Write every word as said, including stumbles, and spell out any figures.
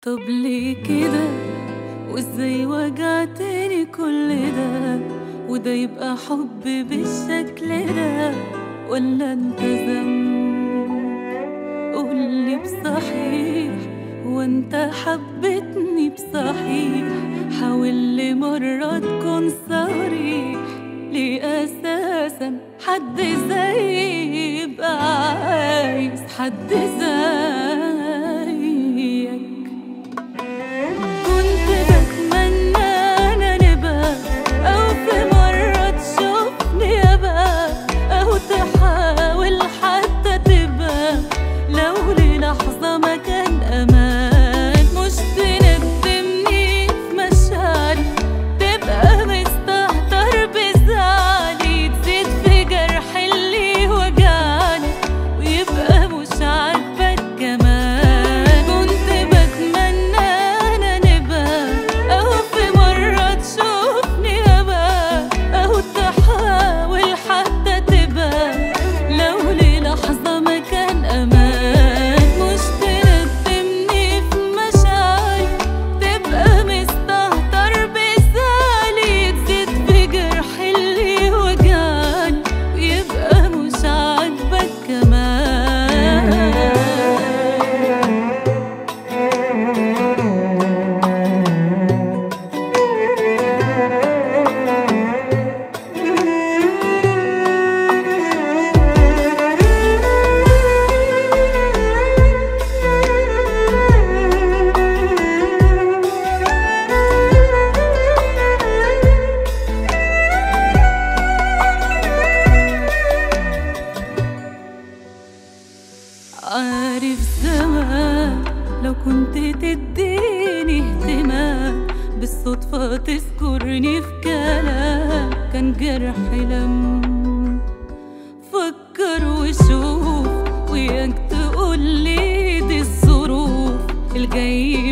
طب ليه كده؟ وازاي وجعتني كل ده؟ وده يبقى حب بالشكل ده ولا انت ذنب؟ قولي بصحيح، وانت حبيتني بصحيح؟ حاول لمرة تكون صريح، ليه اساسا حد زيي يبقى عايز حد زيك؟ كنت بتمنى انا نبقى، او في مرة تشوفني ابقى، او تحاول حتى تبقى، لو للحظة ما كان امان. مش تندمني في مشاعري، تبقى مستهتر بزعلي، تزيد في جرح اللي وجعني، ويبقى مش عاجبك كمان. كنت بتمنى انا نبقى، او في مرة تشوفني ابقى، او تحاول حتى تبقى، لو للحظة ما كان امان. مش تندمني في مشاعري، تبقى مستهتر بزعلي، تزيد في جرح اللي وجعني، ويبقى مش عاجبك كمان. عارف زمان لو كنت تديني اهتمام، بالصدفة تذكرني في كلام، كان جرحي لم. فكر وشوف، وياك تقولي دي الظروف الجاية